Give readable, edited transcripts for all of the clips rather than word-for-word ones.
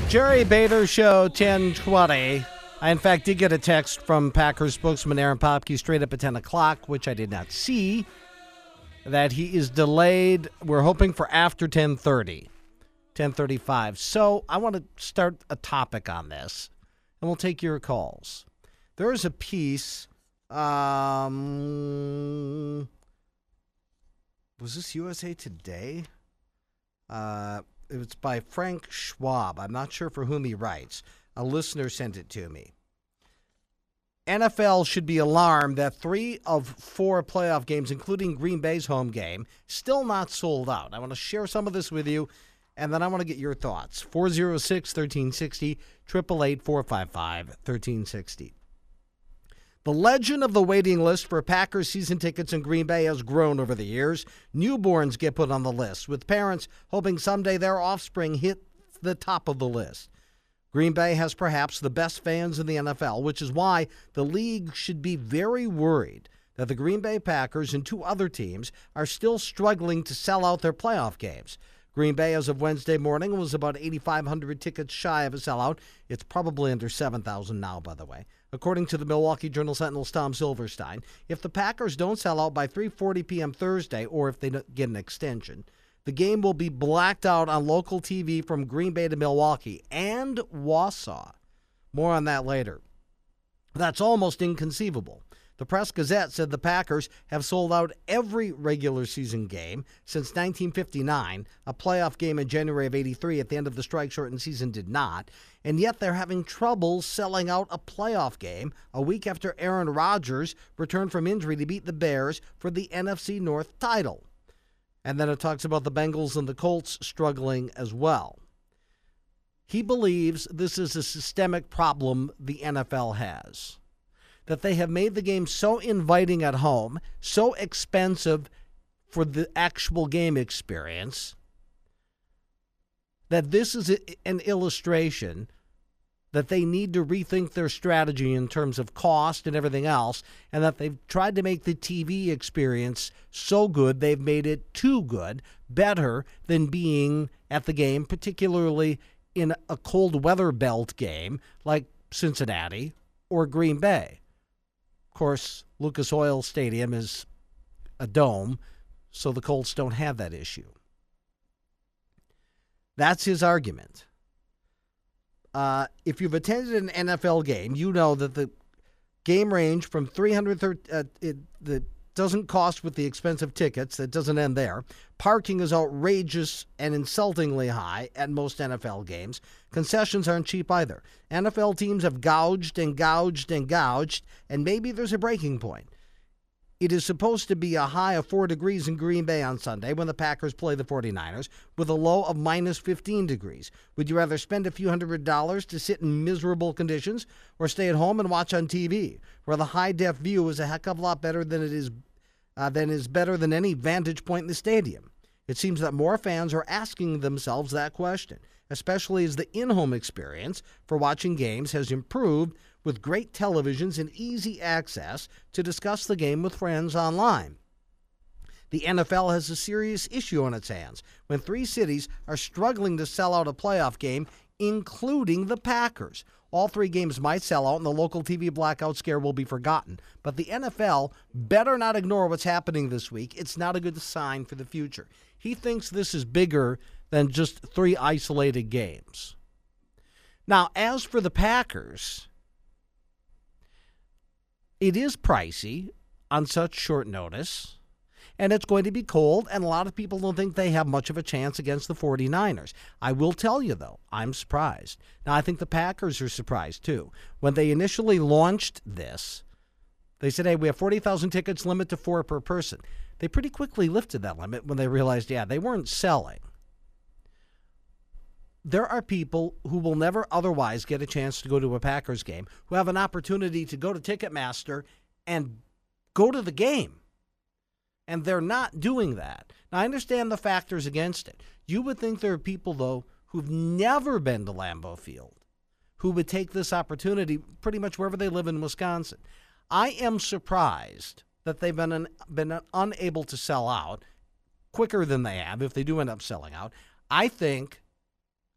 Jerry Bader Show, 1020. I, in fact, did get a text from Packers spokesman Aaron Popke straight up at 10 o'clock, which I did not see, that he is delayed. We're hoping for after 10:30, 10:35. So I want to start a topic on this, and we'll take your calls. There is a piece, was this USA Today? It's by Frank Schwab. I'm not sure for whom he writes. A listener sent it to me. NFL should be alarmed that 3 of 4 playoff games, including Green Bay's home game, still not sold out. I want to share some of this with you, and then I want to get your thoughts. 406-1360, 888-455-1360. The legend of the waiting list for Packers season tickets in Green Bay has grown over the years. Newborns get put on the list, with parents hoping someday their offspring hit the top of the list. Green Bay has perhaps the best fans in the NFL, which is why the league should be very worried that the Green Bay Packers and 2 other teams are still struggling to sell out their playoff games. Green Bay, as of Wednesday morning, was about 8,500 tickets shy of a sellout. It's probably under 7,000 now, by the way. According to the Milwaukee Journal-Sentinel's Tom Silverstein, if the Packers don't sell out by 3:40 p.m. Thursday, or if they get an extension, the game will be blacked out on local TV from Green Bay to Milwaukee and Wausau. More on that later. That's almost inconceivable. The Press-Gazette said the Packers have sold out every regular season game since 1959. A playoff game in January of '83 at the end of the strike-shortened season did not. And yet they're having trouble selling out a playoff game a week after Aaron Rodgers returned from injury to beat the Bears for the NFC North title. And then it talks about the Bengals and the Colts struggling as well. He believes this is a systemic problem the NFL has, that they have made the game so inviting at home, so expensive for the actual game experience, that this is an illustration that they need to rethink their strategy in terms of cost and everything else, and that they've tried to make the TV experience so good they've made it too good, better than being at the game, particularly in a cold weather belt game like Cincinnati or Green Bay. Of course, Lucas Oil Stadium is a dome, so the Colts don't have that issue. That's his argument. If you've attended an NFL game, you know that the game range from that doesn't cost with the expensive tickets. That doesn't end there. Parking is outrageous and insultingly high at most NFL games. Concessions aren't cheap either. NFL teams have gouged, and maybe there's a breaking point. It is supposed to be a high of 4 degrees in Green Bay on Sunday when the Packers play the 49ers, with a low of minus 15 degrees. Would you rather spend a few $100s to sit in miserable conditions or stay at home and watch on TV, where the high-def view is a heck of a lot better than better than any vantage point in the stadium? It seems that more fans are asking themselves that question, especially as the in-home experience for watching games has improved with great televisions and easy access to discuss the game with friends online. The NFL has a serious issue on its hands when 3 cities are struggling to sell out a playoff game, including the Packers. All 3 games might sell out and the local TV blackout scare will be forgotten. But the NFL better not ignore what's happening this week. It's not a good sign for the future. He thinks this is bigger than just 3 isolated games. Now, as for the Packers, it is pricey on such short notice, and it's going to be cold, and a lot of people don't think they have much of a chance against the 49ers. I will tell you, though, I'm surprised. Now, I think the Packers are surprised, too. When they initially launched this, they said, hey, we have 40,000 tickets, limit to 4 per person. They pretty quickly lifted that limit when they realized, they weren't selling. There are people who will never otherwise get a chance to go to a Packers game who have an opportunity to go to Ticketmaster and go to the game. And they're not doing that. Now, I understand the factors against it. You would think there are people, though, who've never been to Lambeau Field who would take this opportunity pretty much wherever they live in Wisconsin. I am surprised that they've been unable to sell out quicker than they have if they do end up selling out. I think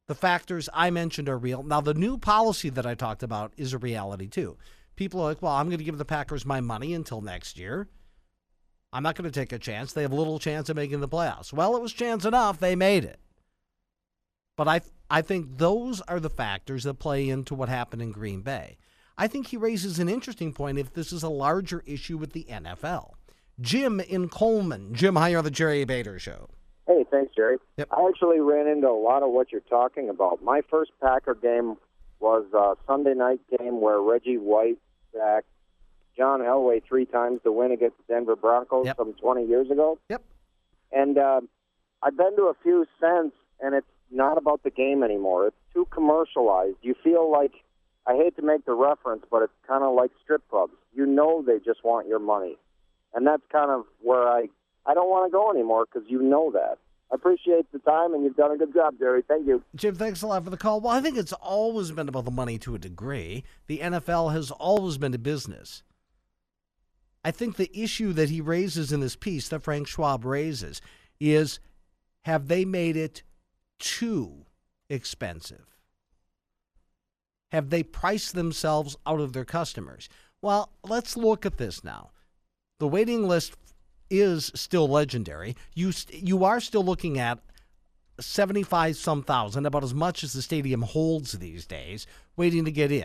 The factors I mentioned are real. Now, the new policy that I talked about is a reality, too. People are like, well, I'm going to give the Packers my money until next year. I'm not going to take a chance. They have little chance of making the playoffs. Well, it was chance enough. They made it. But I think those are the factors that play into what happened in Green Bay. I think he raises an interesting point if this is a larger issue with the NFL. Jim in Coleman. Jim, hi, you're on the Jerry Bader Show. Hey, thanks, Jerry. Yep. I actually ran into a lot of what you're talking about. My first Packer game was a Sunday night game where Reggie White sacked John Elway 3 times to win against the Denver Broncos some 20 years ago. Yep. And I've been to a few since, and it's not about the game anymore. It's too commercialized. You feel like, I hate to make the reference, but it's kind of like strip clubs. You know they just want your money. And that's kind of where I don't want to go anymore because you know that. I appreciate the time, and you've done a good job, Jerry. Thank you. Jim, thanks a lot for the call. Well, I think it's always been about the money to a degree. The NFL has always been a business. I think the issue that he raises in this piece, that Frank Schwab raises, is have they made it too expensive? Have they priced themselves out of their customers? Well, let's look at this now. The waiting list is still legendary. You are still looking at 75-some thousand, about as much as the stadium holds these days, waiting to get in.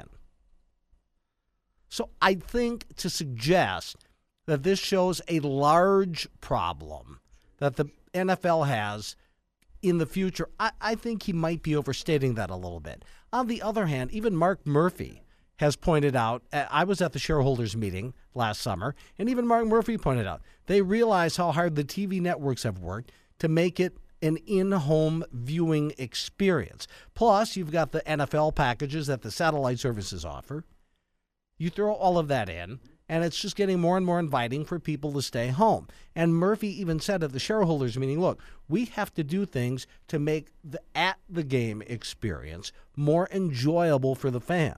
So I think to suggest that this shows a large problem that the NFL has in the future, I think he might be overstating that a little bit. On the other hand, even Mark Murphy has pointed out, I was at the shareholders meeting last summer, and even Mark Murphy pointed out, they realize how hard the TV networks have worked to make it an in-home viewing experience. Plus, you've got the NFL packages that the satellite services offer. You throw all of that in, and it's just getting more and more inviting for people to stay home. And Murphy even said at the shareholders meeting, look, we have to do things to make the at-the-game experience more enjoyable for the fan.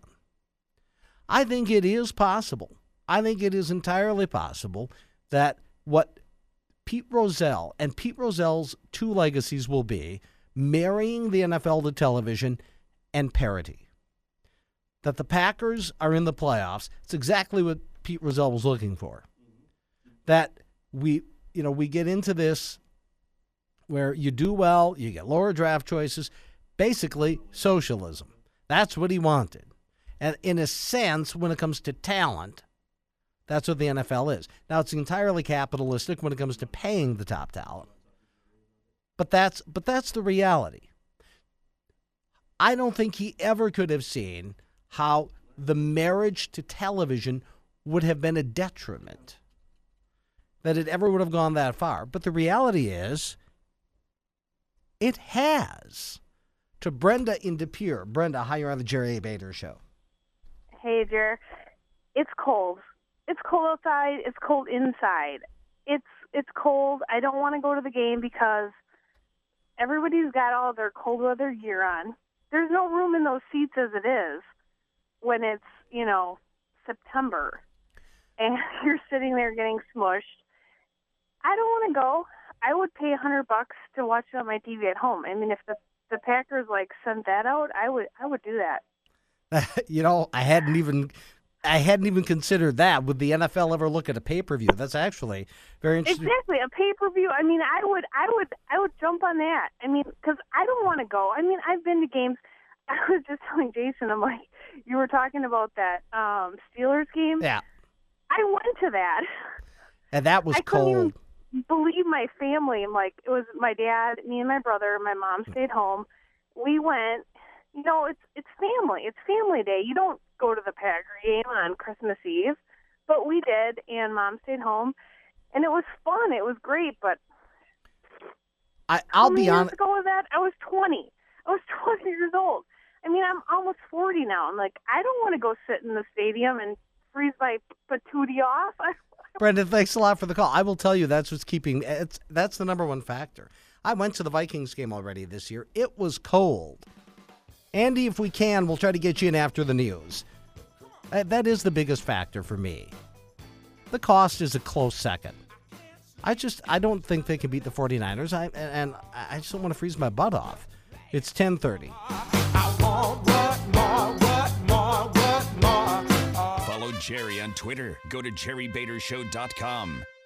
I think it is possible. I think it is entirely possible that what Pete Rozelle and Pete Rozelle's 2 legacies will be marrying the NFL to television and parity. That the Packers are in the playoffs. It's exactly what Pete Rozelle was looking for. That we get into this where you do well, you get lower draft choices, basically socialism. That's what he wanted. And in a sense, when it comes to talent, that's what the NFL is. Now, it's entirely capitalistic when it comes to paying the top talent. But that's the reality. I don't think he ever could have seen how the marriage to television would have been a detriment, that it ever would have gone that far. But the reality is, it has. To Brenda in De Pere. Brenda, hi, you're on the Jerry A. Bader Show. Hey, Jer. It's cold. It's cold outside. It's cold inside. It's cold. I don't want to go to the game because everybody's got all their cold weather gear on. There's no room in those seats as it is when it's, September and you're sitting there getting smushed. I don't want to go. I would pay $100 to watch it on my TV at home. I mean, if the Packers sent that out, I would do that. I hadn't even considered that. Would the NFL ever look at a pay-per-view? That's actually very interesting. Exactly, a pay-per-view. I mean, I would jump on that. I mean, because I don't want to go. I mean, I've been to games. I was just telling Jason, I'm like, you were talking about that Steelers game. Yeah, I went to that, and that was cold. I couldn't even believe my family. I'm like, it was my dad, me, and my brother. My mom stayed home. We went. It's family. It's family day. You don't go to the Packer game on Christmas Eve, but we did, and Mom stayed home, and it was fun. It was great, but I'll be honest. Years ago with that, I was 20. I was 20 years old. I mean, I'm almost 40 now. I'm like, I don't want to go sit in the stadium and freeze my patootie off. Brendan, thanks a lot for the call. I will tell you that's what's that's the number one factor. I went to the Vikings game already this year. It was cold. Andy, if we can, we'll try to get you in after the news. That is the biggest factor for me. The cost is a close second. I don't think they can beat the 49ers, I just don't want to freeze my butt off. It's 10:30. Follow Jerry on Twitter. Go to jerrybadershow.com.